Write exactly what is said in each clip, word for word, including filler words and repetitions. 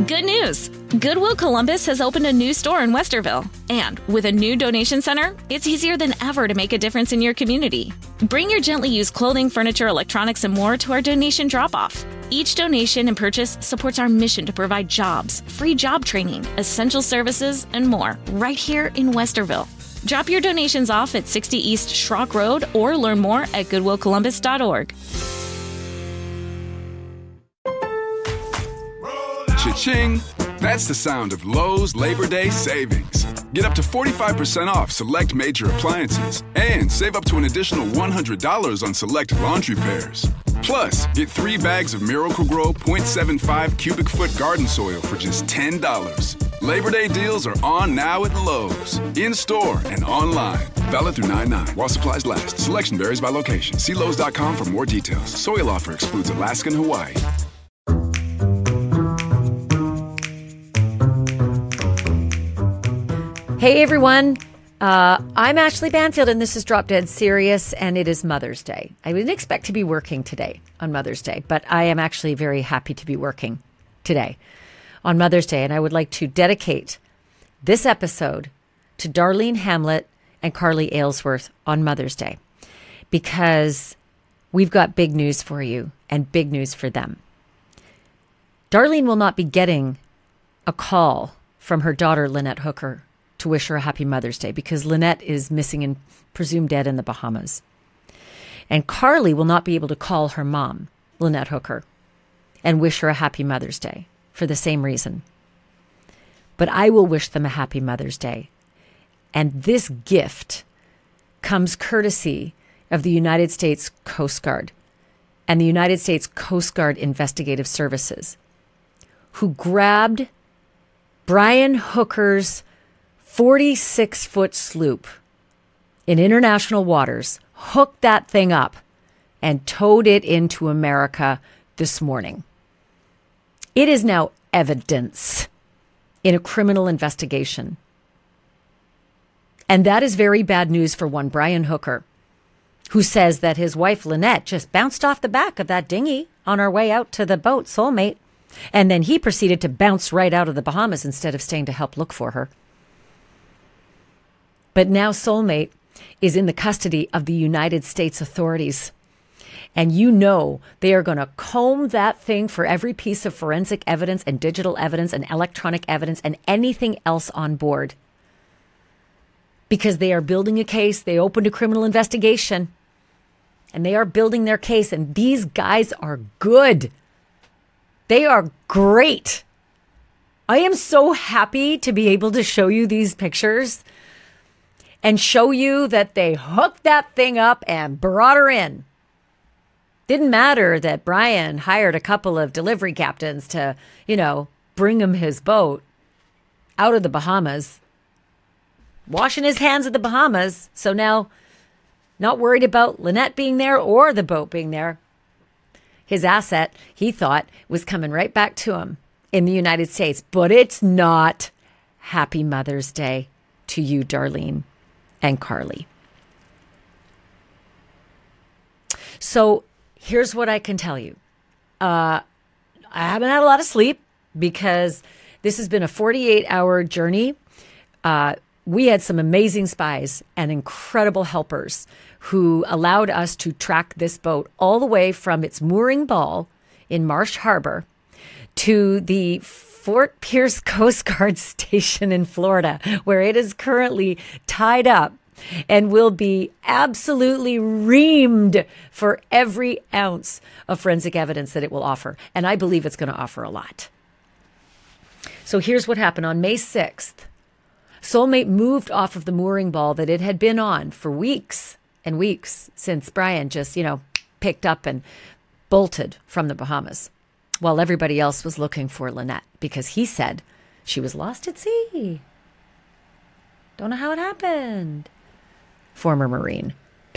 Good news! Goodwill Columbus has opened a new store in Westerville. And with a new donation center, it's easier than ever to make a difference in your community. Bring your gently used clothing, furniture, electronics, and more to our donation drop-off. Each donation and purchase supports our mission to provide jobs, free job training, essential services, and more right here in Westerville. Drop your donations off at sixty East Schrock Road or learn more at goodwill columbus dot org. Cha-ching! That's the sound of Lowe's Labor Day savings. Get up to forty-five percent off select major appliances and save up to an additional one hundred dollars on select laundry pairs. Plus, get three bags of Miracle-Gro point seven five cubic foot garden soil for just ten dollars. Labor Day deals are on now at Lowe's, in-store and online. Valid through nine nine while supplies last. Selection varies by location. See Lowe's dot com for more details. Soil offer excludes Alaska and Hawaii. Hey everyone, uh, I'm Ashley Banfield and this is Drop Dead Serious and it is Mother's Day. I didn't expect to be working today on Mother's Day, but I am actually very happy to be working today on Mother's Day, and I would like to dedicate this episode to Darlene Hamlet and Carly Aylesworth on Mother's Day because we've got big news for you and big news for them. Darlene will not be getting a call from her daughter Lynette Hooker to wish her a happy Mother's Day because Lynette is missing and presumed dead in the Bahamas. And Carly will not be able to call her mom, Lynette Hooker, and wish her a happy Mother's Day for the same reason. But I will wish them a happy Mother's Day. And this gift comes courtesy of the United States Coast Guard and the United States Coast Guard Investigative Services, who grabbed Brian Hooker's forty-six foot sloop in international waters, hooked that thing up, and towed it into America this morning. It is now evidence in a criminal investigation. And that is very bad news for one Brian Hooker, who says that his wife Lynette just bounced off the back of that dinghy on our way out to the boat, Soulmate. And then he proceeded to bounce right out of the Bahamas instead of staying to help look for her. But now Soulmate is in the custody of the United States authorities. And you know they are going to comb that thing for every piece of forensic evidence and digital evidence and electronic evidence and anything else on board. Because they are building a case. They opened a criminal investigation. And they are building their case. And these guys are good. They are great. I am so happy to be able to show you these pictures and show you that they hooked that thing up and brought her in. Didn't matter that Brian hired a couple of delivery captains to, you know, bring him his boat out of the Bahamas, washing his hands at the Bahamas. So now, not worried about Lynette being there or the boat being there. His asset, he thought, was coming right back to him in the United States. But it's not. Happy Mother's Day to you, Darlene and Carly. So here's what I can tell you. Uh, I haven't had a lot of sleep because this has been a forty-eight hour journey. Uh, we had some amazing spies and incredible helpers who allowed us to track this boat all the way from its mooring ball in Marsh Harbor to the Fort Pierce Coast Guard Station in Florida, where it is currently tied up and will be absolutely reamed for every ounce of forensic evidence that it will offer. And I believe it's going to offer a lot. So here's what happened. On May sixth, Soulmate moved off of the mooring ball that it had been on for weeks and weeks since Brian just, you know, picked up and bolted from the Bahamas while everybody else was looking for Lynette because he said she was lost at sea. Don't know how it happened. Former Marine.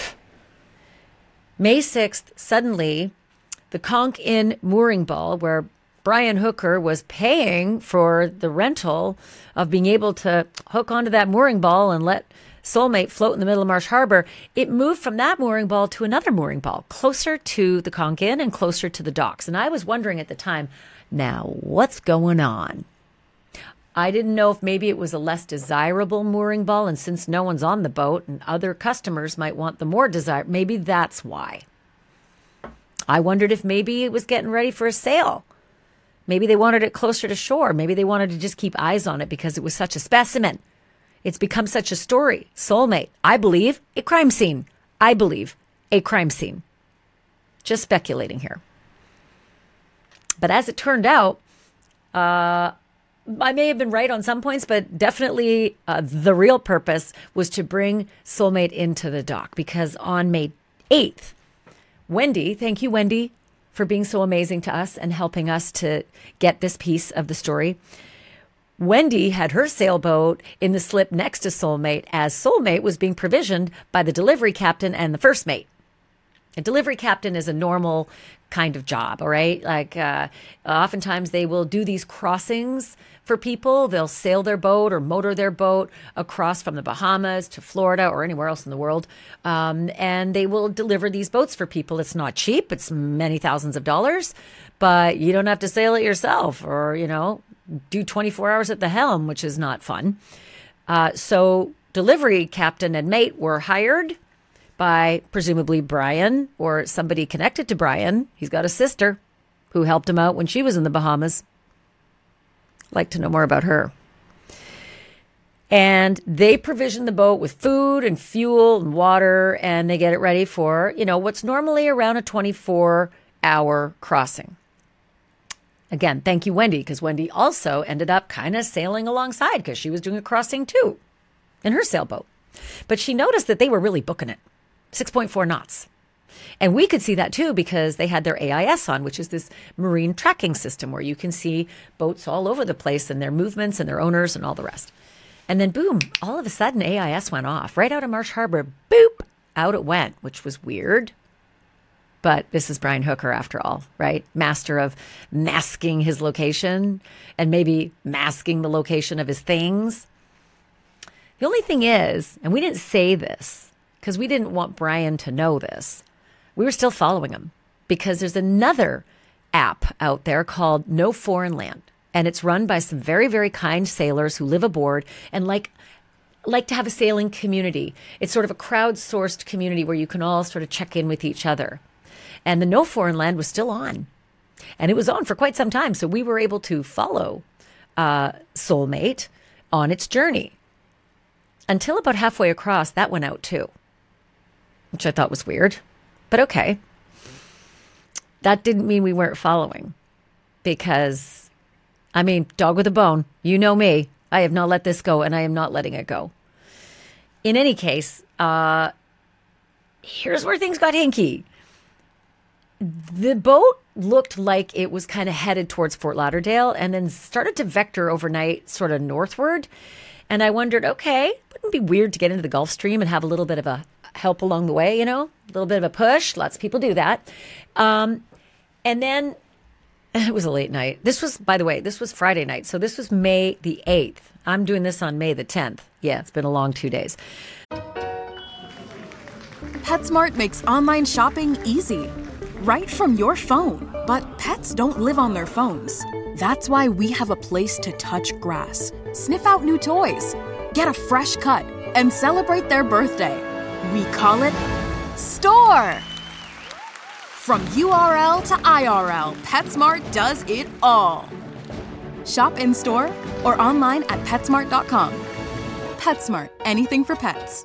May sixth, suddenly, the Conch Inn mooring ball, where Brian Hooker was paying for the rental of being able to hook onto that mooring ball and let Soulmate float in the middle of Marsh Harbor, it moved from that mooring ball to another mooring ball, closer to the Conch Inn and closer to the docks. And I was wondering at the time, now what's going on? I didn't know if maybe it was a less desirable mooring ball, and since no one's on the boat and other customers might want the more desire, maybe that's why. I wondered if maybe it was getting ready for a sale. Maybe they wanted it closer to shore. Maybe they wanted to just keep eyes on it because it was such a specimen. It's become such a story. Soulmate, I believe, a crime scene. I believe a crime scene. Just speculating here. But as it turned out, uh, I may have been right on some points, but definitely uh, the real purpose was to bring Soulmate into the dock, because on May eighth, Wendy, thank you, Wendy, for being so amazing to us and helping us to get this piece of the story. Wendy had her sailboat in the slip next to Soulmate as Soulmate was being provisioned by the delivery captain and the first mate. A delivery captain is a normal kind of job, all right? Like uh, oftentimes they will do these crossings for people. They'll sail their boat or motor their boat across from the Bahamas to Florida or anywhere else in the world. Um, and they will deliver these boats for people. It's not cheap. It's many thousands of dollars, but you don't have to sail it yourself or, you know, do twenty-four hours at the helm, which is not fun. Uh, so delivery captain and mate were hired by presumably Brian or somebody connected to Brian. He's got a sister who helped him out when she was in the Bahamas. Like to know more about her. And they provision the boat with food and fuel and water, and they get it ready for, you know, what's normally around a twenty-four hour crossing. Again, thank you, Wendy, because Wendy also ended up kind of sailing alongside because she was doing a crossing too in her sailboat. But she noticed that they were really booking it. six point four knots. And we could see that too because they had their A I S on, which is this marine tracking system where you can see boats all over the place and their movements and their owners and all the rest. And then boom, all of a sudden A I S went off right out of Marsh Harbor. Boop, out it went, which was weird. But this is Brian Hooker after all, right? Master of masking his location and maybe masking the location of his things. The only thing is, and we didn't say this because we didn't want Brian to know this, we were still following him because there's another app out there called No Foreign Land. And it's run by some very, very kind sailors who live aboard and like like to have a sailing community. It's sort of a crowdsourced community where you can all sort of check in with each other. And the No Foreign Land was still on. And it was on for quite some time. So we were able to follow uh, Soulmate on its journey. Until about halfway across, that went out too. Which I thought was weird. But okay. That didn't mean we weren't following. Because, I mean, dog with a bone. You know me. I have not let this go, and I am not letting it go. In any case, uh, here's where things got hinky. The boat looked like it was kind of headed towards Fort Lauderdale and then started to vector overnight sort of northward. And I wondered, okay, wouldn't it be weird to get into the Gulf Stream and have a little bit of a help along the way, you know, a little bit of a push. Lots of people do that. Um, and then it was a late night. This was, by the way, this was Friday night. So this was May the eighth. I'm doing this on May the tenth. Yeah, it's been a long two days. PetSmart makes online shopping easy. Right from your phone. But pets don't live on their phones. That's why we have a place to touch grass, sniff out new toys, get a fresh cut, and celebrate their birthday. We call it Store. From U R L to I R L, PetSmart does it all. Shop in store or online at PetSmart dot com. PetSmart, anything for pets.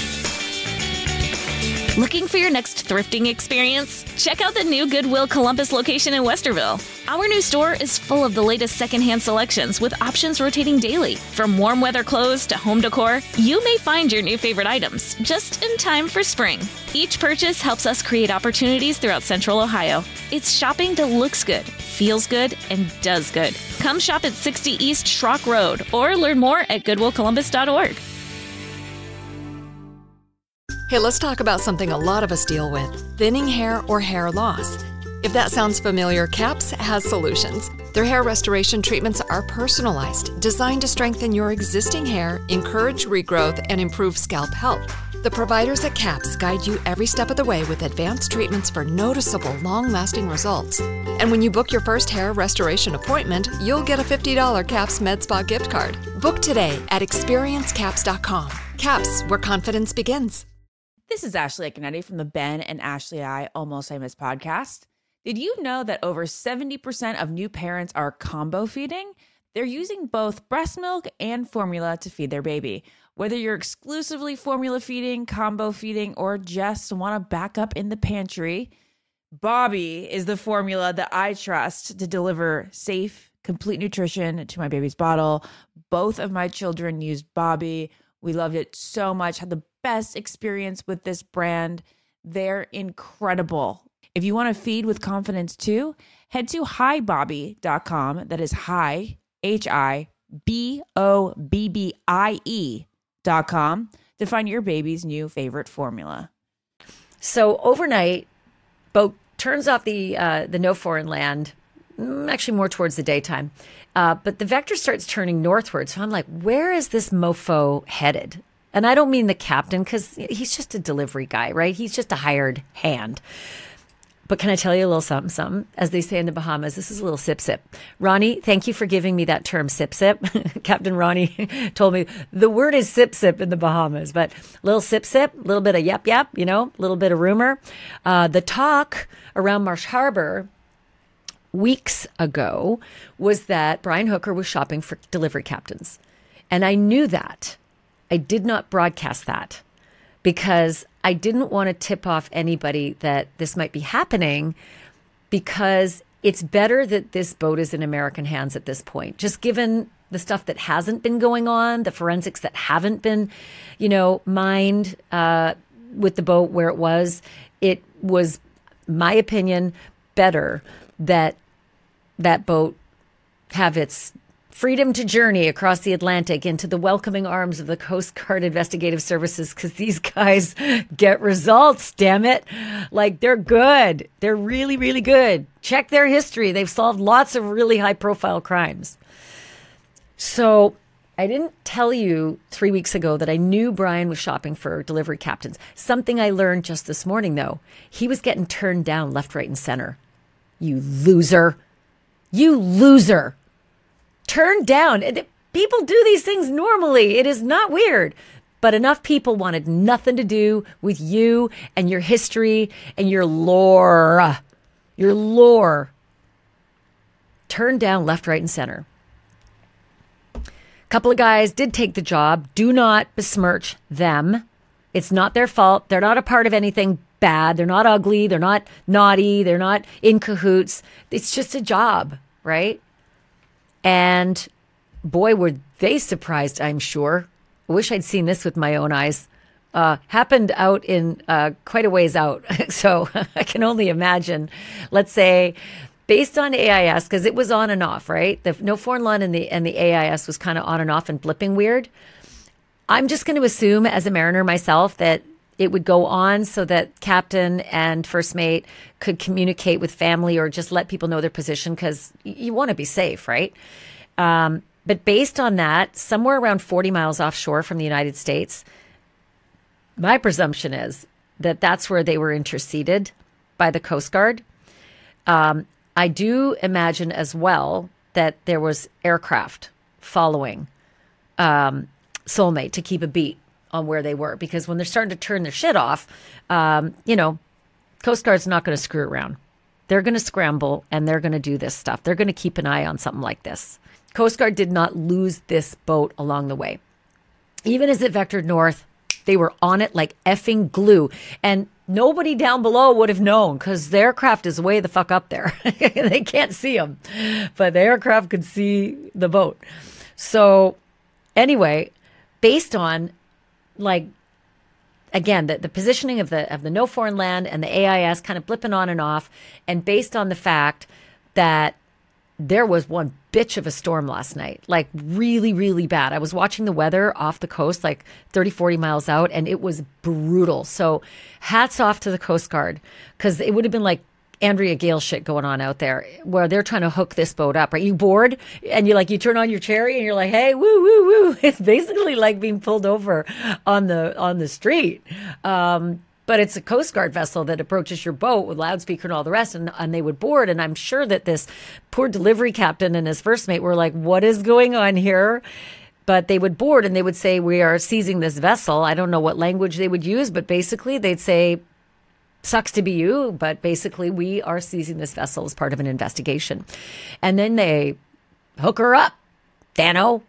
Looking for your next thrifting experience? Check out the new Goodwill Columbus location in Westerville. Our new store is full of the latest secondhand selections with options rotating daily. From warm weather clothes to home decor, you may find your new favorite items just in time for spring. Each purchase helps us create opportunities throughout Central Ohio. It's shopping that looks good, feels good, and does good. Come shop at sixty East Schrock Road or learn more at goodwill columbus dot org. Hey, let's talk about something a lot of us deal with, thinning hair or hair loss. If that sounds familiar, CAPS has solutions. Their hair restoration treatments are personalized, designed to strengthen your existing hair, encourage regrowth, and improve scalp health. The providers at CAPS guide you every step of the way with advanced treatments for noticeable, long-lasting results. And when you book your first hair restoration appointment, you'll get a fifty dollars CAPS Med Spa gift card. Book today at experience caps dot com. CAPS, where confidence begins. This is Ashley Canetti from the Ben and Ashley I Almost Famous podcast. Did you know that over seventy percent of new parents are combo feeding? They're using both breast milk and formula to feed their baby. Whether you're exclusively formula feeding, combo feeding, or just want to back up in the pantry, Bobbie is the formula that I trust to deliver safe, complete nutrition to my baby's bottle. Both of my children used Bobbie. We loved it so much, had the best experience with this brand. They're incredible. If you want to feed with confidence too, head to hi bobbie dot com. That is hi, H I B O B B I E dot com to find your baby's new favorite formula. So overnight, boat turns off the uh, the no foreign land, actually more towards the daytime. Uh, but the vector starts turning northward. So I'm like, where is this mofo headed? And I don't mean the captain, because he's just a delivery guy, right? He's just a hired hand. But can I tell you a little something, something? As they say in the Bahamas, this is a little sip, sip. Ronnie, thank you for giving me that term, sip, sip. Captain Ronnie told me the word is sip, sip in the Bahamas, but a little sip, sip, a little bit of yap, yap, you know, a little bit of rumor. Uh, the talk around Marsh Harbor weeks ago was that Brian Hooker was shopping for delivery captains. And I knew that. I did not broadcast that, because I didn't want to tip off anybody that this might be happening, because it's better that this boat is in American hands at this point. Just given the stuff that hasn't been going on, the forensics that haven't been, you know, mined uh, with the boat where it was, it was, my opinion, better that that boat have its freedom to journey across the Atlantic into the welcoming arms of the Coast Guard Investigative Services, because these guys get results, damn it. Like, they're good. They're really, really good. Check their history. They've solved lots of really high-profile crimes. So I didn't tell you three weeks ago that I knew Brian was shopping for delivery captains. Something I learned just this morning, though. He was getting turned down left, right, and center. You loser. You loser. Turned down. People do these things normally. It is not weird. But enough people wanted nothing to do with you and your history and your lore. Your lore. Turned down left, right, and center. A couple of guys did take the job. Do not besmirch them. It's not their fault. They're not a part of anything bad. They're not ugly. They're not naughty. They're not in cahoots. It's just a job, right? And boy, were they surprised, I'm sure. I wish I'd seen this with my own eyes. Uh, happened out in uh, quite a ways out. So I can only imagine, let's say, based on A I S, because it was on and off, right? The no foreign land and the, and the A I S was kind of on and off and blipping weird. I'm just going to assume, as a mariner myself, that it would go on so that captain and first mate could communicate with family or just let people know their position, because you want to be safe, right? Um, but based on that, somewhere around forty miles offshore from the United States, my presumption is that that's where they were interceded by the Coast Guard. Um, I do imagine as well that there was aircraft following um, Soulmate to keep a beat on where they were, because when they're starting to turn their shit off, um, you know, Coast Guard's not going to screw around. They're going to scramble and they're going to do this stuff. They're going to keep an eye on something like this. Coast Guard did not lose this boat along the way. Even as it vectored north, they were on it like effing glue. And nobody down below would have known, because the aircraft is way the fuck up there. They can't see them, but the aircraft could see the boat. So anyway, based on, like, again, the, the positioning of the of the no foreign land and the A I S kind of blipping on and off, and based on the fact that there was one bitch of a storm last night, like really, really bad. I was watching the weather off the coast, like thirty, forty miles out, and it was brutal. So hats off to the Coast Guard, because it would have been like Andrea Gale shit going on out there where they're trying to hook this boat up. Are you bored? And you like, you turn on your cherry and you're like, hey, woo, woo, woo. It's basically like being pulled over on the, on the street. Um, but it's a Coast Guard vessel that approaches your boat with loudspeaker and all the rest. And, and they would board. And I'm sure that this poor delivery captain and his first mate were like, what is going on here? But they would board and they would say, we are seizing this vessel. I don't know what language they would use, but basically they'd say, sucks to be you, but basically we are seizing this vessel as part of an investigation. And then they hook her up, Dano,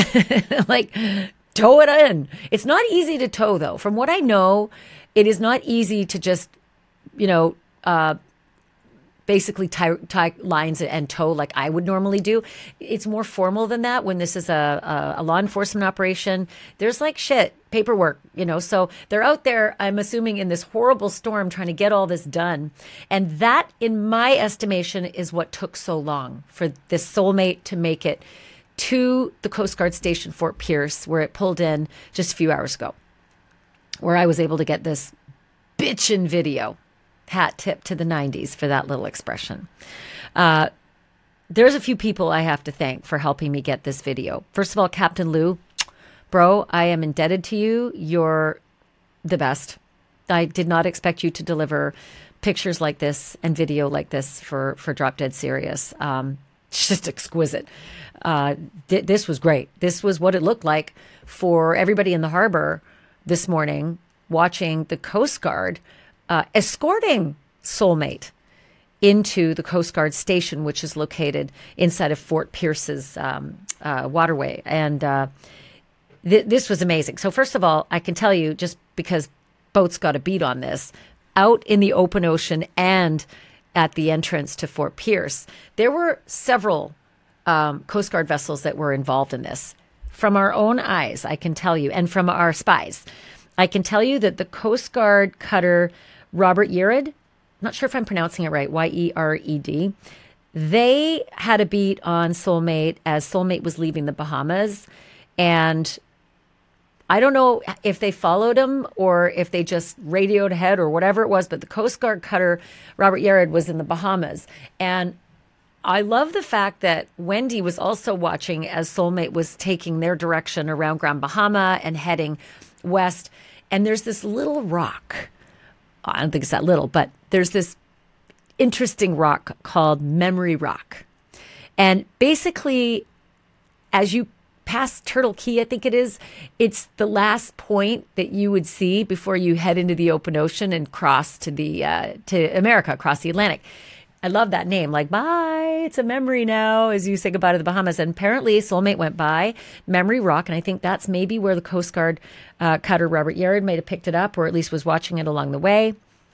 like tow it in. It's not easy to tow though. From what I know, it is not easy to just, you know, uh, basically tie, tie lines and tow like I would normally do. It's more formal than that when this is a, a, a law enforcement operation. There's like shit, paperwork, you know. So they're out there, I'm assuming, in this horrible storm trying to get all this done. And that, in my estimation, is what took so long for this soulmate to make it to the Coast Guard station, Fort Pierce, where it pulled in just a few hours ago, where I was able to get this bitchin' video. Hat tip to the nineties for that little expression. Uh, there's a few people I have to thank for helping me get this video. First of all, Captain Lou, bro, I am indebted to you. You're the best. I did not expect you to deliver pictures like this and video like this for, for Drop Dead Serious. Um, it's just exquisite. Uh, th- this was great. This was what it looked like for everybody in the harbor this morning watching the Coast Guard Uh, escorting Soulmate into the Coast Guard station, which is located inside of Fort Pierce's um, uh, waterway. And uh, th- this was amazing. So first of all, I can tell you, just because boats got a beat on this, out in the open ocean and at the entrance to Fort Pierce, there were several um, Coast Guard vessels that were involved in this. From our own eyes, I can tell you, and from our spies, I can tell you that the Coast Guard cutter Robert Yered, not sure if I'm pronouncing it right, Y E R E D, they had a beat on Soulmate as Soulmate was leaving the Bahamas. And I don't know if they followed him or if they just radioed ahead or whatever it was, but the Coast Guard cutter Robert Yered was in the Bahamas. And I love the fact that Wendy was also watching as Soulmate was taking their direction around Grand Bahama and heading west. And there's this little rock. I don't think it's that little, but there's this interesting rock called Memory Rock. And basically, as you pass Turtle Key, I think it is, it's the last point that you would see before you head into the open ocean and cross to the uh, to America, across the Atlantic. I love that name. Like, bye, it's a memory now, as you say goodbye to the Bahamas. And apparently Soulmate went by Memory Rock, and I think that's maybe where the Coast Guard uh, cutter Robert Yered may have picked it up, or at least was watching it along the way.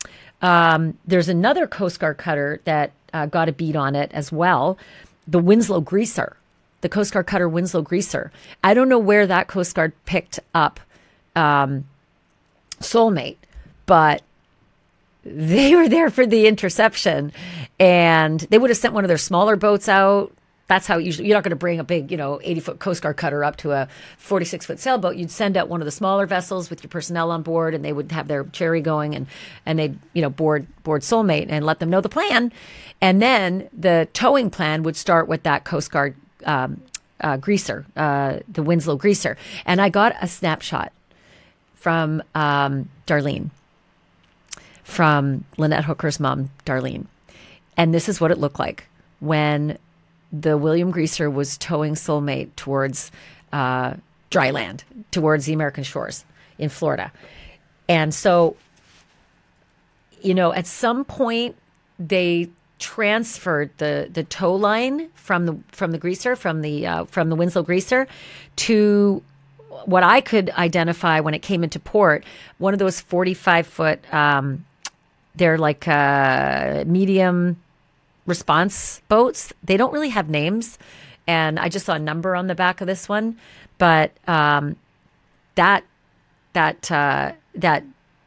Um, there's another Coast Guard cutter that uh, got a beat on it as well, the Winslow Greaser, the Coast Guard cutter Winslow Greaser. I don't know where that Coast Guard picked up um, Soulmate, but they were there for the interception, and they would have sent one of their smaller boats out. That's how usually, you're not going to bring a big, you know, eighty foot Coast Guard cutter up to a forty-six foot sailboat. You'd send out one of the smaller vessels with your personnel on board, and they would have their cherry going, and, and they'd, you know, board, board Soulmate and let them know the plan. And then the towing plan would start with that Coast Guard um, uh, greaser, uh, the Winslow Greaser. And I got a snapshot from um, Darlene. From Lynette Hooker's mom, Darlene. And this is what it looked like when the William Greaser was towing Soulmate towards uh, dry land, towards the American shores in Florida. And so, you know, at some point they transferred the the tow line from the from the Greaser, from the uh, from the Winslow Greaser to what I could identify when it came into port, one of those forty-five foot um they're like uh, medium response boats. They don't really have names. And I just saw a number on the back of this one. But um, that that uh, that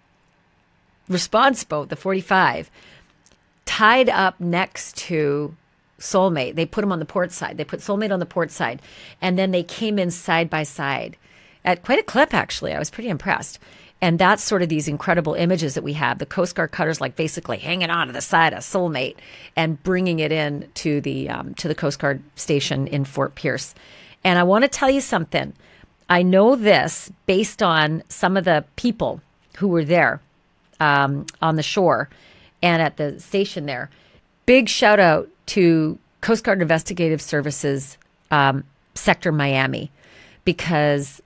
response boat, the forty-five, tied up next to Soulmate. They put them on the port side. They put Soulmate on the port side. And then they came in side by side at quite a clip, actually. I was pretty impressed. And that's sort of these incredible images that we have. The Coast Guard cutters like basically hanging on to the side of Soulmate and bringing it in to the um, to the Coast Guard station in Fort Pierce. And I want to tell you something. I know this based on some of the people who were there um, on the shore and at the station there. Big shout out to Coast Guard Investigative Services um, Sector Miami, because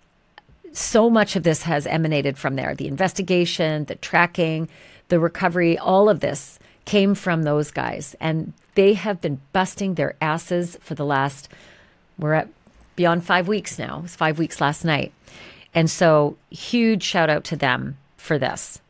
so much of this has emanated from there. The investigation, the tracking, the recovery, all of this came from those guys. And they have been busting their asses for the last, we're at beyond five weeks now. It was five weeks last night. And so huge shout out to them for this.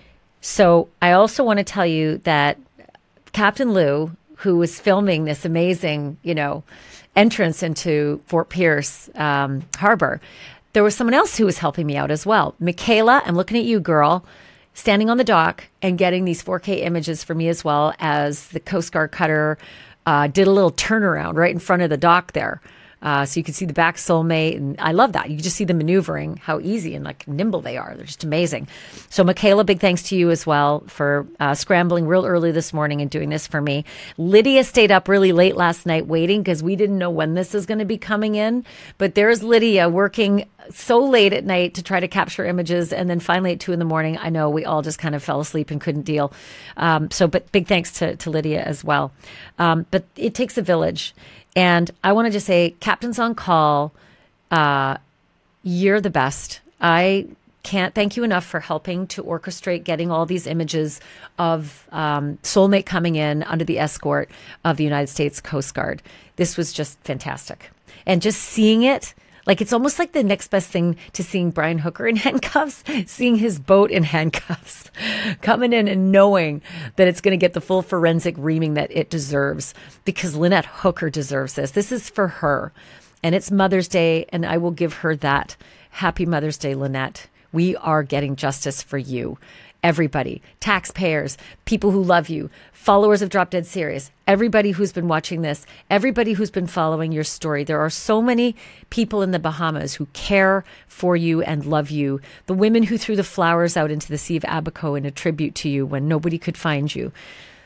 So I also want to tell you that Captain Lou, who was filming this amazing, you know, entrance into Fort Pierce um, Harbor, there was someone else who was helping me out as well. Michaela, I'm looking at you, girl, standing on the dock and getting these four K images for me as well, as the Coast Guard cutter uh, did a little turnaround right in front of the dock there. Uh, so you can see the back Soulmate, and I love that. You can just see the maneuvering, how easy and like nimble they are. They're just amazing. So Michaela, big thanks to you as well for uh, scrambling real early this morning and doing this for me. Lydia stayed up really late last night waiting because we didn't know when this is going to be coming in. But there's Lydia working so late at night to try to capture images. And then finally at two in the morning, I know we all just kind of fell asleep and couldn't deal. Um, so, but big thanks to, to Lydia as well. Um, but it takes a village. And I want to just say, Captains on Call, uh, you're the best. I can't thank you enough for helping to orchestrate getting all these images of um, Soulmate coming in under the escort of the United States Coast Guard. This was just fantastic. And just seeing it, like it's almost like the next best thing to seeing Brian Hooker in handcuffs, seeing his boat in handcuffs, coming in and knowing that it's going to get the full forensic reaming that it deserves, because Lynette Hooker deserves this. This is for her. And it's Mother's Day, and I will give her that. Happy Mother's Day, Lynette. We are getting justice for you. Everybody, taxpayers, people who love you, followers of Drop Dead Serious, everybody who's been watching this, everybody who's been following your story. There are so many people in the Bahamas who care for you and love you. The women who threw the flowers out into the Sea of Abaco in a tribute to you when nobody could find you.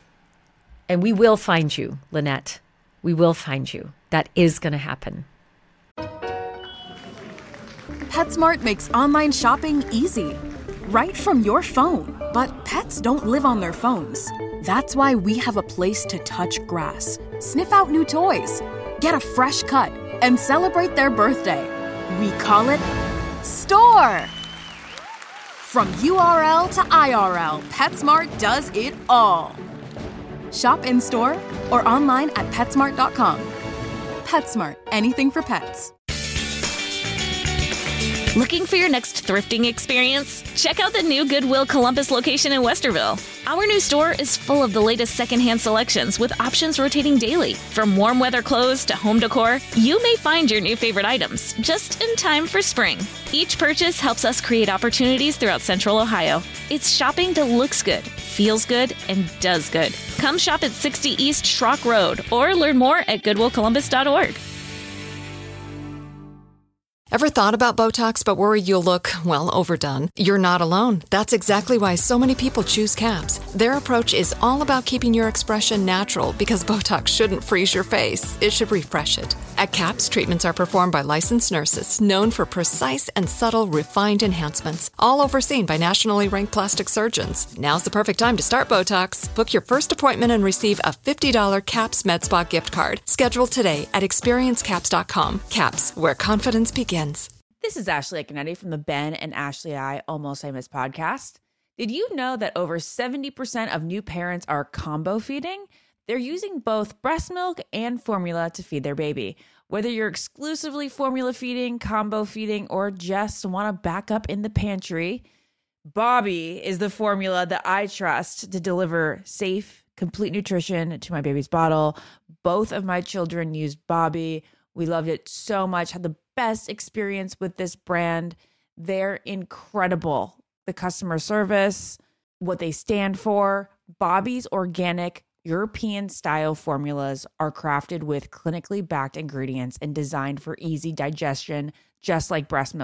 And we will find you, Lynette. We will find you. That is going to happen. PetSmart makes online shopping easy. Right from your phone. But pets don't live on their phones. That's why we have a place to touch grass, sniff out new toys, get a fresh cut, and celebrate their birthday. We call it Store. From U R L to I R L, PetSmart does it all. Shop in-store or online at PetSmart dot com. PetSmart, anything for pets. Looking for your next thrifting experience? Check out the new Goodwill Columbus location in Westerville. Our new store is full of the latest secondhand selections with options rotating daily. From warm weather clothes to home decor, you may find your new favorite items just in time for spring. Each purchase helps us create opportunities throughout Central Ohio. It's shopping that looks good, feels good, and does good. Come shop at sixty East Schrock Road or learn more at goodwill columbus dot org. Ever thought about Botox but worried you'll look, well, overdone? You're not alone. That's exactly why so many people choose CAPS. Their approach is all about keeping your expression natural, because Botox shouldn't freeze your face. It should refresh it. At CAPS, treatments are performed by licensed nurses known for precise and subtle refined enhancements, all overseen by nationally ranked plastic surgeons. Now's the perfect time to start Botox. Book your first appointment and receive a fifty dollars CAPS MedSpa gift card. Schedule today at experience caps dot com. CAPS, where confidence begins. This is Ashley Econetti from the Ben and Ashley I Almost Famous podcast. Did you know that over seventy percent of new parents are combo feeding? They're using both breast milk and formula to feed their baby. Whether you're exclusively formula feeding, combo feeding, or just want to back up in the pantry, Bobby is the formula that I trust to deliver safe, complete nutrition to my baby's bottle. Both of my children used Bobby. We loved it so much, had the best experience with this brand. They're incredible. The customer service, what they stand for. Bobby's organic European style formulas are crafted with clinically backed ingredients and designed for easy digestion, just like breast milk.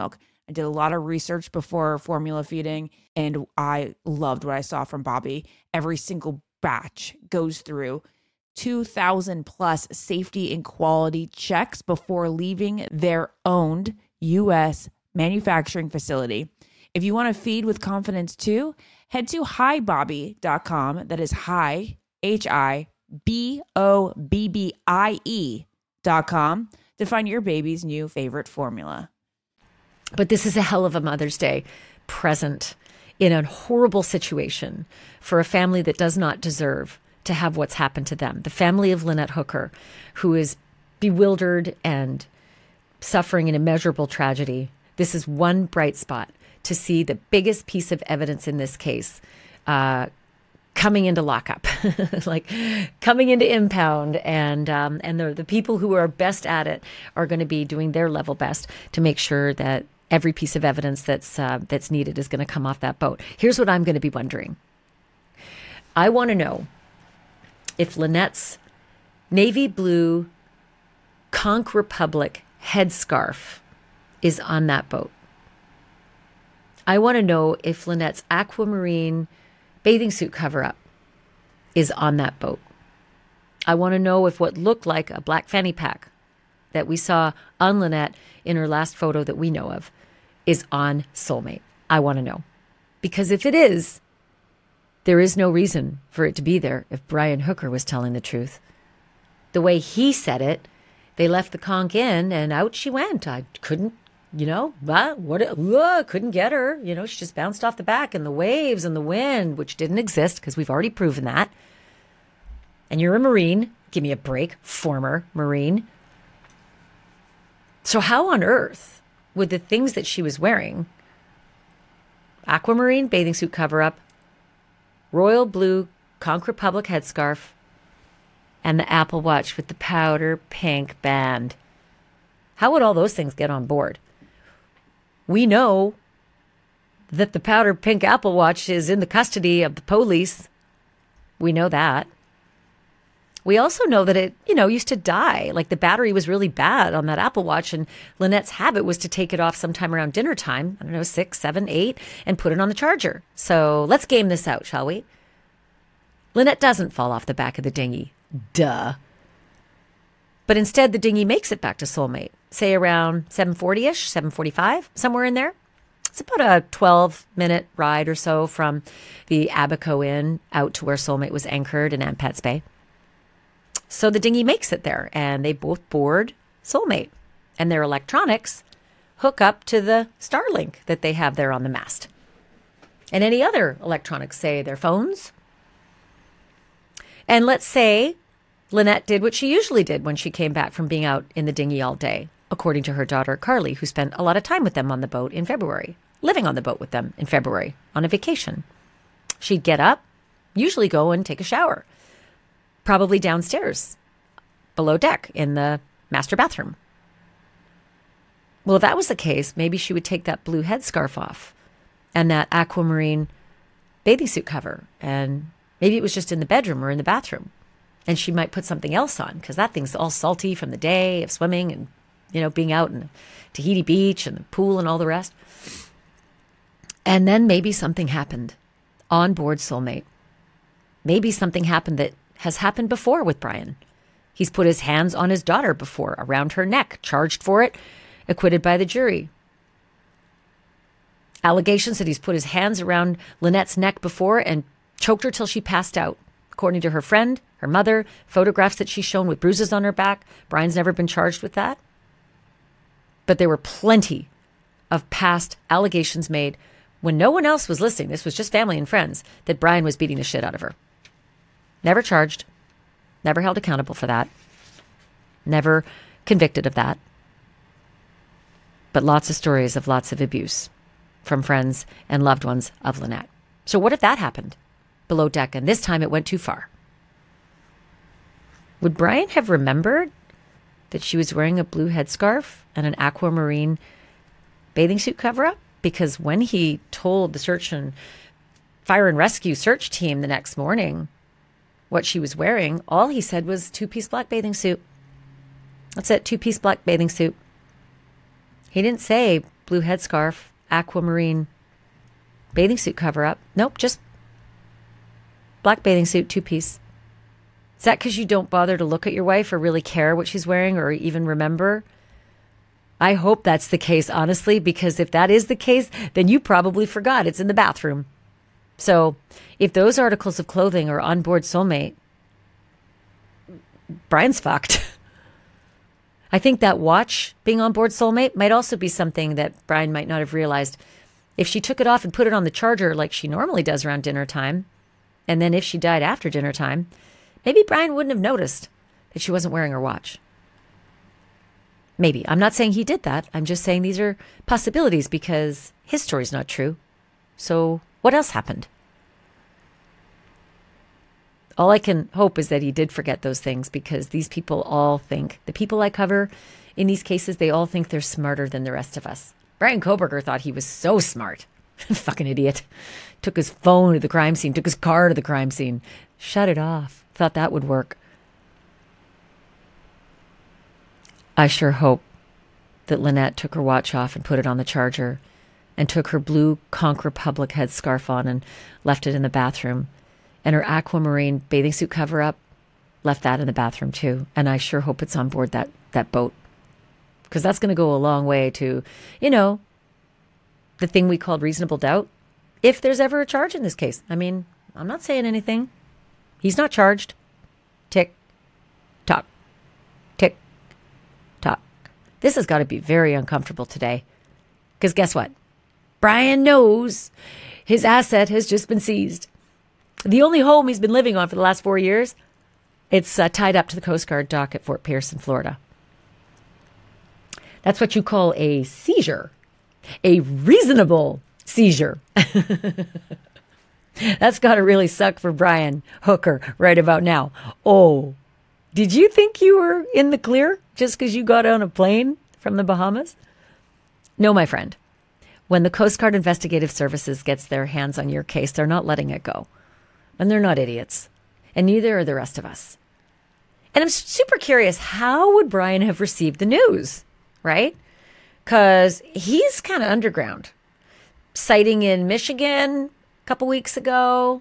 I did a lot of research before formula feeding, and I loved what I saw from Bobbie. Every single batch goes through two thousand plus safety and quality checks before leaving their owned U S manufacturing facility. If you want to feed with confidence too, head to hi bobbie dot com. That is hi, H I B O B B I E dot com to find your baby's new favorite formula. But this is a hell of a Mother's Day present in a horrible situation for a family that does not deserve to have what's happened to them. The family of Lynette Hooker, who is bewildered and suffering an immeasurable tragedy. This is one bright spot to see the biggest piece of evidence in this case uh, coming into lockup, like coming into impound. And um, and the, the people who are best at it are going to be doing their level best to make sure that every piece of evidence that's uh, that's needed is going to come off that boat. Here's what I'm going to be wondering. I want to know if Lynette's navy blue Conch Republic headscarf is on that boat. I want to know if Lynette's aquamarine bathing suit cover-up is on that boat. I want to know if what looked like a black fanny pack that we saw on Lynette in her last photo that we know of is on Soulmate. I want to know. Because if it is, there is no reason for it to be there if Brian Hooker was telling the truth. The way he said it, they left the conch in and out she went. I couldn't, you know, uh, what? Uh, couldn't get her. You know, she just bounced off the back and the waves and the wind, which didn't exist because we've already proven that. And you're a Marine. Give me a break. Former Marine. So how on earth would the things that she was wearing, aquamarine bathing suit cover-up, royal blue Conch Republic headscarf, and the Apple Watch with the powder pink band, how would all those things get on board? We know that the powder pink Apple Watch is in the custody of the police. We know that. We also know that it, you know, used to die. Like the battery was really bad on that Apple Watch, and Lynette's habit was to take it off sometime around dinner time, I don't know, six, seven, eight, and put it on the charger. So let's game this out, shall we? Lynette doesn't fall off the back of the dinghy. Duh. But instead, the dinghy makes it back to Soulmate, say around seven forty-ish, seven forty-five, somewhere in there. It's about a twelve-minute ride or so from the Abaco Inn out to where Soulmate was anchored in Aunt Pat's Bay. So the dinghy makes it there, and they both board Soulmate, and their electronics hook up to the Starlink that they have there on the mast. And any other electronics, say their phones. And let's say Lynette did what she usually did when she came back from being out in the dinghy all day, according to her daughter, Carly, who spent a lot of time with them on the boat in February, living on the boat with them in February on a vacation. She'd get up, usually go and take a shower, probably downstairs, below deck in the master bathroom. Well, if that was the case, maybe she would take that blue headscarf off and that aquamarine bathing suit cover, and maybe it was just in the bedroom or in the bathroom. And she might put something else on because that thing's all salty from the day of swimming and, you know, being out in Tahiti Beach and the pool and all the rest. And then maybe something happened on board Soulmate. Maybe something happened that has happened before with Brian. He's put his hands on his daughter before, around her neck, charged for it, acquitted by the jury. Allegations that he's put his hands around Lynette's neck before and choked her till she passed out. According to her friend, her mother, photographs that she's shown with bruises on her back. Brian's never been charged with that. But there were plenty of past allegations made when no one else was listening. This was just family and friends, that Brian was beating the shit out of her. Never charged, never held accountable for that, never convicted of that. But lots of stories of lots of abuse from friends and loved ones of Lynette. So what if that happened below deck and this time it went too far? Would Brian have remembered that she was wearing a blue headscarf and an aquamarine bathing suit cover-up? Because when he told the search and fire and rescue search team the next morning what she was wearing, all he said was two-piece black bathing suit. That's it, two-piece black bathing suit. He didn't say blue headscarf, aquamarine bathing suit cover-up. Nope, just black bathing suit, two-piece. Is that because you don't bother to look at your wife or really care what she's wearing or even remember? I hope that's the case, honestly, because if that is the case, then you probably forgot it's in the bathroom. So if those articles of clothing are on board Soulmate, Brian's fucked. I think that watch being on board Soulmate might also be something that Brian might not have realized. If she took it off and put it on the charger like she normally does around dinner time, and then if she died after dinner time, maybe Brian wouldn't have noticed that she wasn't wearing her watch. Maybe. I'm not saying he did that. I'm just saying these are possibilities because his story's not true. So what else happened? All I can hope is that he did forget those things because these people all think, the people I cover in these cases, they all think they're smarter than the rest of us. Brian Kohberger thought he was so smart. Fucking idiot. Took his phone to the crime scene, took his car to the crime scene, shut it off. Thought that would work. I sure hope that Lynette took her watch off and put it on the charger and took her blue Conch Republic headscarf on and left it in the bathroom. And her aquamarine bathing suit cover-up, left that in the bathroom too. And I sure hope it's on board that, that boat. Because that's going to go a long way to, you know, the thing we called reasonable doubt. If there's ever a charge in this case. I mean, I'm not saying anything. He's not charged. Tick, tock, tick, tock. This has got to be very uncomfortable today. Because guess what? Brian knows his asset has just been seized. The only home he's been living on for the last four years, it's uh, tied up to the Coast Guard dock at Fort Pierce in Florida. That's what you call a seizure. A reasonable seizure. That's got to really suck for Brian Hooker right about now. Oh, did you think you were in the clear just because you got on a plane from the Bahamas? No, my friend. When the Coast Guard Investigative Services gets their hands on your case, they're not letting it go. And they're not idiots. And neither are the rest of us. And I'm super curious, how would Brian have received the news, right? Because he's kind of underground. Sighting in Michigan a couple weeks ago,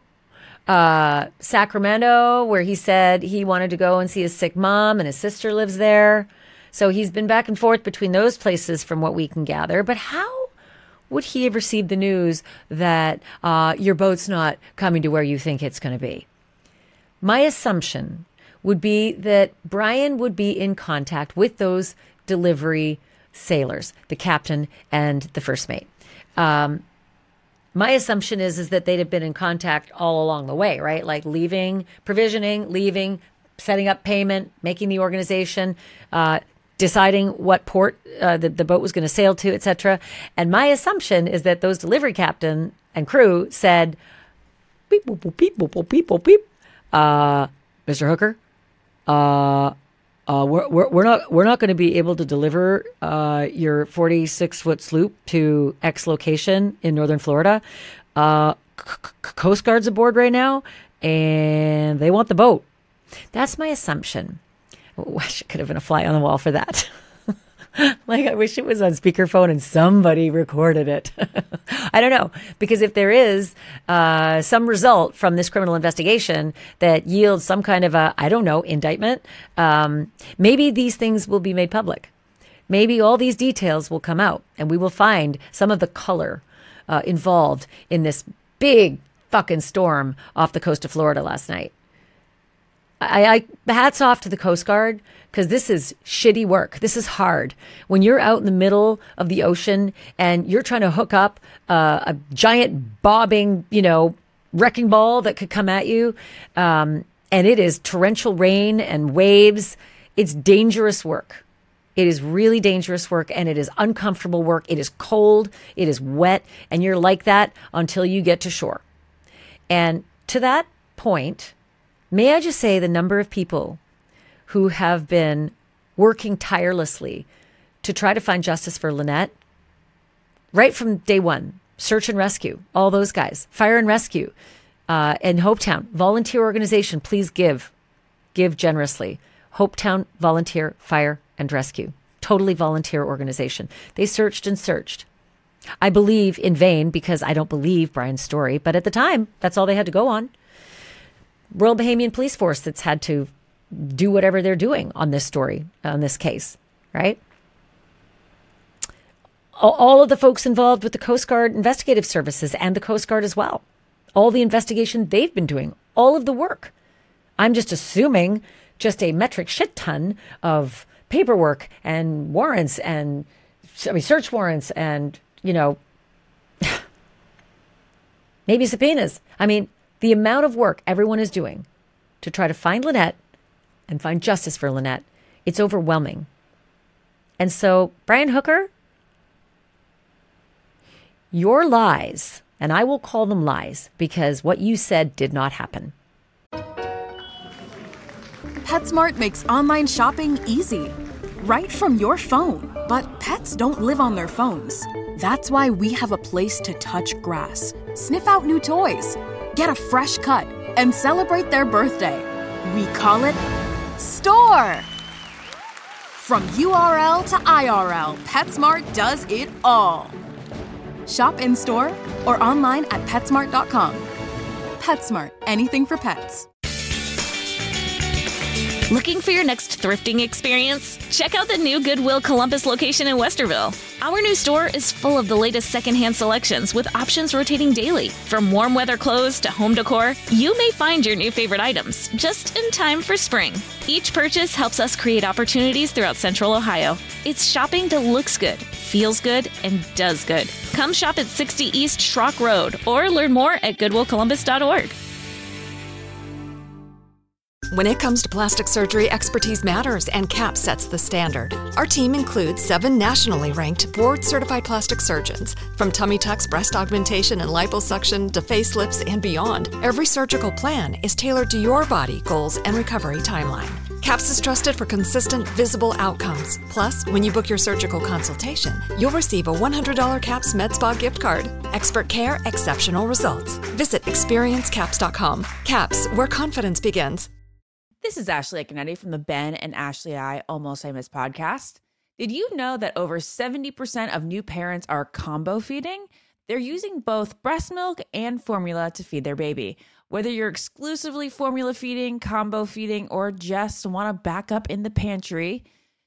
uh, Sacramento, where he said he wanted to go and see his sick mom and his sister lives there. So he's been back and forth between those places from what we can gather. But how would he have received the news that uh, your boat's not coming to where you think it's going to be? My assumption would be that Brian would be in contact with those delivery sailors, the captain and the first mate. Um, my assumption is, is that they'd have been in contact all along the way, right? Like leaving, provisioning, leaving, setting up payment, making the organization, uh, deciding what port uh, the, the boat was going to sail to, et cetera. And my assumption is that those delivery captain and crew said, beep, boop, boop, beep, boop, boop, beep, boop, beep. Uh, Mister Hooker, uh, uh, we're, we're, we're not, we're not going to be able to deliver uh, your forty-six foot sloop to X location in northern Florida. Uh, C- C- Coast Guard's aboard right now, and they want the boat. That's my assumption. I wish it could have been a fly on the wall for that. Like, I wish it was on speakerphone and somebody recorded it. I don't know. Because if there is uh, some result from this criminal investigation that yields some kind of a, I don't know, indictment, um, maybe these things will be made public. Maybe all these details will come out and we will find some of the color uh, involved in this big fucking storm off the coast of Florida last night. I, I hats off to the Coast Guard because this is shitty work. This is hard. When you're out in the middle of the ocean and you're trying to hook up uh, a giant bobbing, you know, wrecking ball that could come at you, um, and it is torrential rain and waves, it's dangerous work. It is really dangerous work, and it is uncomfortable work. It is cold. It is wet, and you're like that until you get to shore. And to that point, may I just say the number of people who have been working tirelessly to try to find justice for Lynette, right from day one, search and rescue, all those guys, fire and rescue, uh, and Hopetown, volunteer organization, please give, give generously. Hopetown Volunteer Fire and Rescue, totally volunteer organization. They searched and searched I believe in vain because I don't believe Brian's story. But at the time, that's all they had to go on. Royal Bahamian Police Force that's had to do whatever they're doing on this story, on this case, right? All of the folks involved with the Coast Guard Investigative Services and the Coast Guard as well. All the investigation they've been doing, all of the work. I'm just assuming just a metric shit ton of paperwork and warrants and I mean, search warrants and, you know, maybe subpoenas. I mean, the amount of work everyone is doing to try to find Lynette and find justice for Lynette, it's overwhelming. And so, Brian Hooker, your lies, and I will call them lies because what you said did not happen. PetSmart makes online shopping easy, right from your phone. But pets don't live on their phones. That's why we have a place to touch grass, sniff out new toys, get a fresh cut, and celebrate their birthday. We call it Store. From U R L to I R L, PetSmart does it all. Shop in-store or online at PetSmart dot com. PetSmart, anything for pets. Looking for your next thrifting experience? Check out the new Goodwill Columbus location in Westerville. Our new store is full of the latest secondhand selections with options rotating daily. From warm weather clothes to home decor, you may find your new favorite items just in time for spring. Each purchase helps us create opportunities throughout Central Ohio. It's shopping that looks good, feels good, and does good. Come shop at sixty East Schrock Road or learn more at goodwill columbus dot org. When it comes to plastic surgery, expertise matters, and CAPS sets the standard. Our team includes seven nationally ranked board-certified plastic surgeons. From tummy tucks, breast augmentation, and liposuction to facelifts and beyond, every surgical plan is tailored to your body, goals, and recovery timeline. CAPS is trusted for consistent, visible outcomes. Plus, when you book your surgical consultation, you'll receive a one hundred dollars CAPS MedSpa gift card. Expert care, exceptional results. Visit experience caps dot com. CAPS, where confidence begins. This is Ashley Canetti from the Ben and Ashley I Almost Famous podcast. Did you know that over seventy percent of new parents are combo feeding? They're using both breast milk and formula to feed their baby. Whether you're exclusively formula feeding, combo feeding, or just want to back up in the pantry,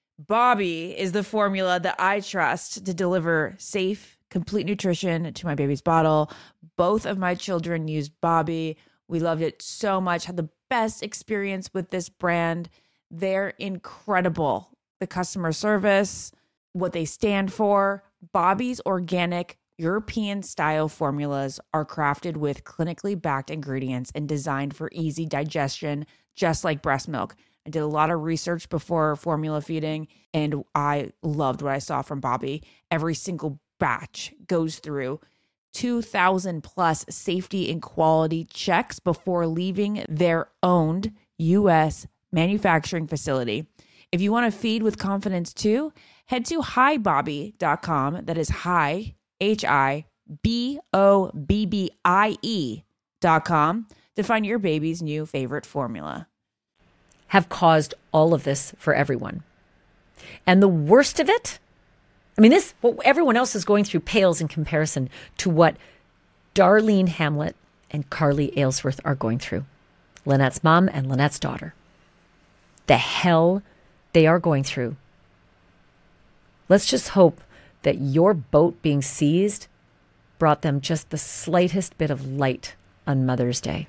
Bobby is the formula that I trust to deliver safe, complete nutrition to my baby's bottle. Both of my children used Bobby. We loved it so much, had the best experience with this brand. They're incredible. The customer service, what they stand for. Bobby's organic European style formulas are crafted with clinically backed ingredients and designed for easy digestion, just like breast milk. I did a lot of research before formula feeding, and I loved what I saw from Bobby. Every single batch goes through two thousand plus safety and quality checks before leaving their owned U S manufacturing facility. If you want to feed with confidence too, head to hi bobby dot com. That is hi, H I B O B B I E dot com to find your baby's new favorite formula. Have caused all of this for everyone. And the worst of it, I mean, this, what everyone else is going through pales in comparison to what Darlene Hamlet and Carly Aylesworth are going through. Lynette's mom and Lynette's daughter. The hell they are going through. Let's just hope that your boat being seized brought them just the slightest bit of light on Mother's Day.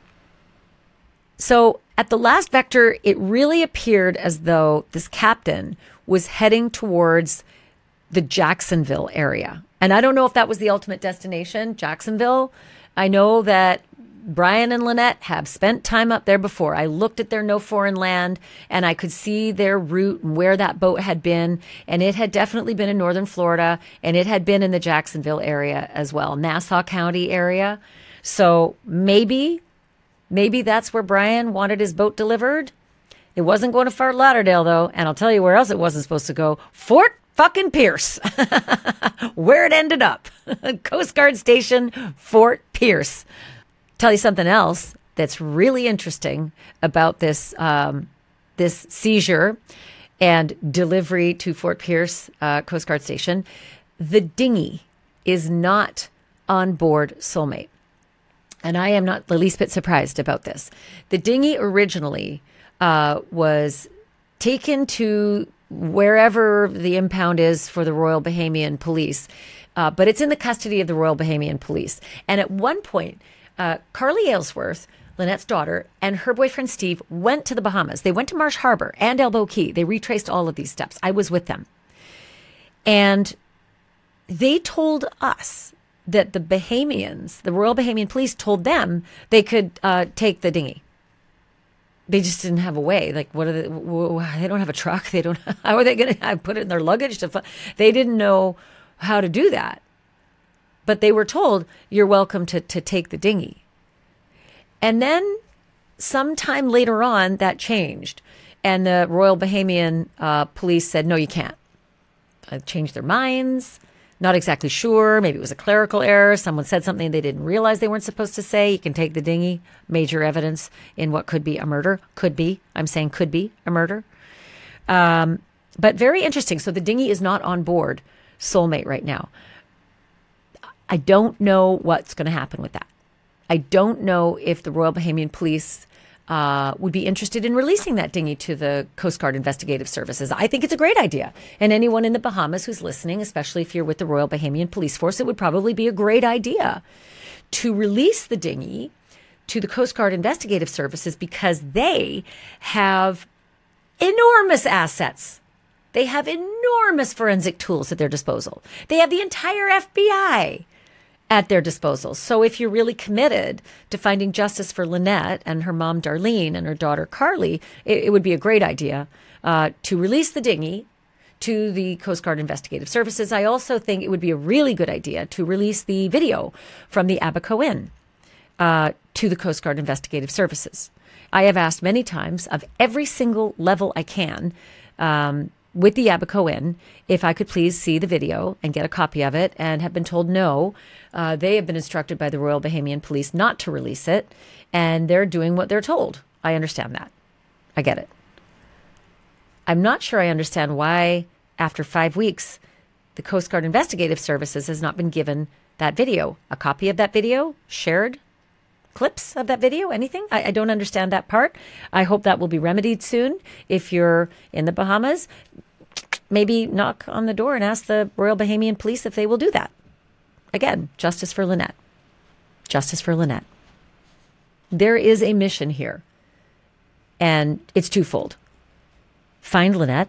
So at the last vector, it really appeared as though this captain was heading towards the Jacksonville area. And I don't know if that was the ultimate destination, Jacksonville. I know that Brian and Lynette have spent time up there before. I looked at their no foreign land and I could see their route and where that boat had been. And it had definitely been in northern Florida, and it had been in the Jacksonville area as well, Nassau County area. So maybe, maybe that's where Brian wanted his boat delivered. It wasn't going to Fort Lauderdale though. And I'll tell you where else it wasn't supposed to go. Fort fucking Pierce, where it ended up. Coast Guard Station, Fort Pierce. Tell you something else that's really interesting about this um, this seizure and delivery to Fort Pierce uh, Coast Guard Station. The dinghy is not on board Soulmate. And I am not the least bit surprised about this. The dinghy originally uh, was taken to wherever the impound is for the Royal Bahamian Police, uh, but it's in the custody of the Royal Bahamian Police. And at one point, uh, Carly Aylesworth, Lynette's daughter, and her boyfriend Steve went to the Bahamas. They went to Marsh Harbor and Elbow Key. They retraced all of these steps. I was with them. And they told us that the Bahamians, the Royal Bahamian Police, told them they could uh, take the dinghy. They just didn't have a way. Like, what are they? They don't have a truck. They don't. How are they going to put it in their luggage? To? They didn't know how to do that. But they were told, "You're welcome to to take the dinghy." And then, sometime later on, that changed, and the Royal Bahamian uh, Police said, "No, you can't." Uh, changed their minds. Not exactly sure. Maybe it was a clerical error. Someone said something they didn't realize they weren't supposed to say. You can take the dinghy. Major evidence in what could be a murder. Could be. I'm saying could be a murder. Um, but very interesting. So the dinghy is not on board Soulmate right now. I don't know what's going to happen with that. I don't know if the Royal Bahamian Police Uh, would be interested in releasing that dinghy to the Coast Guard Investigative Services. I think it's a great idea. And anyone in the Bahamas who's listening, especially if you're with the Royal Bahamian Police Force, it would probably be a great idea to release the dinghy to the Coast Guard Investigative Services because they have enormous assets. They have enormous forensic tools at their disposal. They have the entire F B I at their disposal. So if you're really committed to finding justice for Lynette and her mom, Darlene, and her daughter, Carly, it, it would be a great idea uh, to release the dinghy to the Coast Guard Investigative Services. I also think it would be a really good idea to release the video from the Abaco Inn uh, to the Coast Guard Investigative Services. I have asked many times of every single level I can um, with the Abaco Inn if I could please see the video and get a copy of it, and have been told no. Uh, they have been instructed by the Royal Bahamian Police not to release it, and they're doing what they're told. I understand that. I get it. I'm not sure I understand why, after five weeks, the Coast Guard Investigative Services has not been given that video. A copy of that video? Shared? Clips of that video? Anything? I, I don't understand that part. I hope that will be remedied soon. If you're in the Bahamas, maybe knock on the door and ask the Royal Bahamian Police if they will do that. Again, justice for Lynette. Justice for Lynette. There is a mission here, and it's twofold. Find Lynette,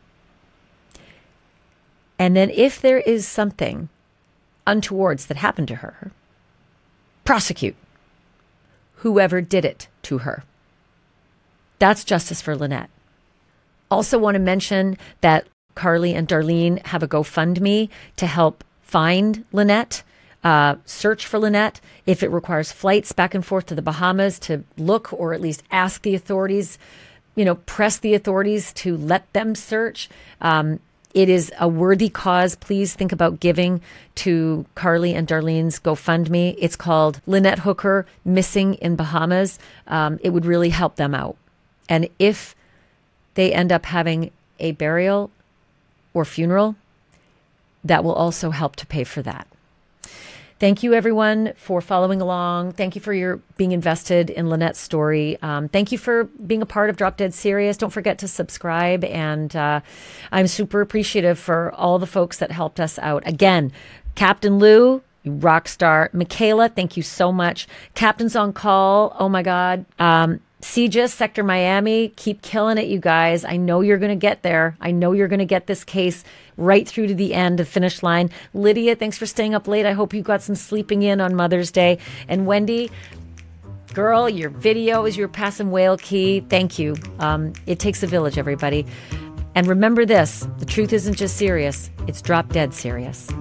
and then if there is something untowards that happened to her, prosecute whoever did it to her. That's justice for Lynette. Also want to mention that Carly and Darlene have a GoFundMe to help find Lynette, uh, search for Lynette. If it requires flights back and forth to the Bahamas to look, or at least ask the authorities, you know, press the authorities to let them search. Um, it is a worthy cause. Please think about giving to Carly and Darlene's GoFundMe. It's called Lynette Hooker Missing in Bahamas. Um, it would really help them out. And if they end up having a burial or funeral, that will also help to pay for that. Thank you, everyone, for following along. Thank you for your being invested in Lynette's story. Um, thank you for being a part of Drop Dead Serious. Don't forget to subscribe. And uh, I'm super appreciative for all the folks that helped us out. Again, Captain Lou, you rock star. Michaela, thank you so much. Captains on Call, oh my God. Um, C J I S, Sector Miami, keep killing it, you guys. I know you're going to get there. I know you're going to get this case right through to the end, the finish line. Lydia, thanks for staying up late. I hope you got some sleeping in on Mother's Day. And Wendy, girl, your video is your passing whale key. Thank you. Um, it takes a village, everybody. And remember this, the truth isn't just serious. It's drop dead serious.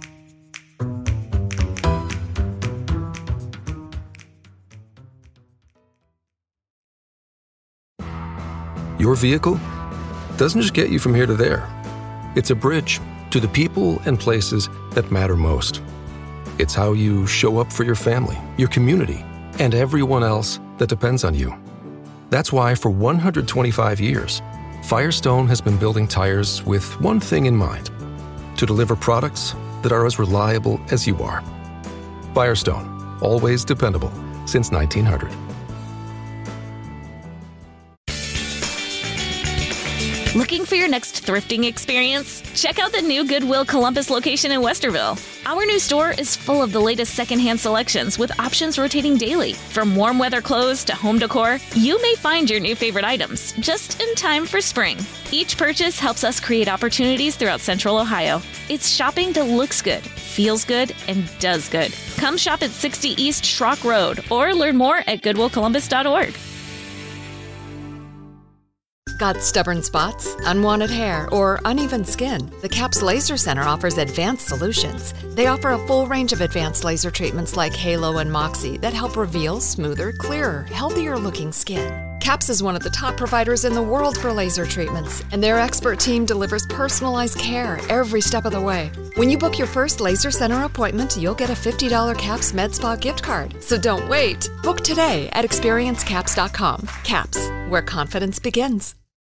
Your vehicle doesn't just get you from here to there. It's a bridge to the people and places that matter most. It's how you show up for your family, your community, and everyone else that depends on you. That's why for one hundred twenty-five years, Firestone has been building tires with one thing in mind: to deliver products that are as reliable as you are. Firestone, always dependable since nineteen hundred. Looking for your next thrifting experience? Check out the new Goodwill Columbus location in Westerville. Our new store is full of the latest secondhand selections with options rotating daily. From warm weather clothes to home decor, you may find your new favorite items just in time for spring. Each purchase helps us create opportunities throughout Central Ohio. It's shopping that looks good, feels good, and does good. Come shop at sixty East Schrock Road or learn more at goodwill columbus dot org. Got stubborn spots, unwanted hair, or uneven skin? The CAPS Laser Center offers advanced solutions. They offer a full range of advanced laser treatments like Halo and Moxie that help reveal smoother, clearer, healthier-looking skin. CAPS is one of the top providers in the world for laser treatments, and their expert team delivers personalized care every step of the way. When you book your first Laser Center appointment, you'll get a fifty dollars CAPS MedSpa gift card. So don't wait. Book today at experience caps dot com. CAPS, where confidence begins.